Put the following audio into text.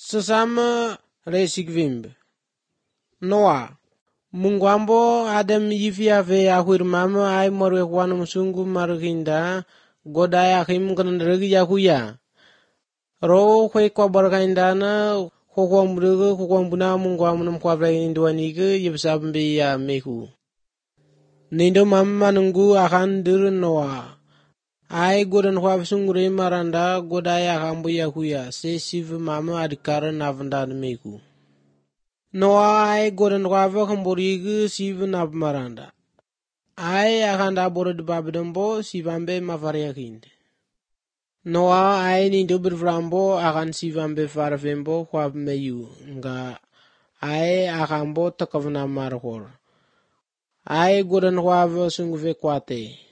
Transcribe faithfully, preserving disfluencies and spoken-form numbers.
Sesama resik vimbe. Noa. Mungu ambo Adam yifia ve ahwirmama ay morwe kwanu musungu marginda goda ya khim kanandrigi ya kuya. Ro kwe kwa barakaindana ko kwa mbrege ko kwa mbuna mungu amunum kwa bra indwanige yibsabmbe ya meku. Nindo mamma nungu akan dir Noa. Ay godan kwa sungure maranda goda ya kambu ya kuya se siv mama adikara navndan meku. Noa ay godan kwa kamburigu siv nav maranda. Ay akanda borod babdambo sivambe mavariakinde. Noa ay nindo berframbo akan sivambe farvembo kwa meyu nga ay akambo takavna marhor. Ay godan kwa sunguve kwate.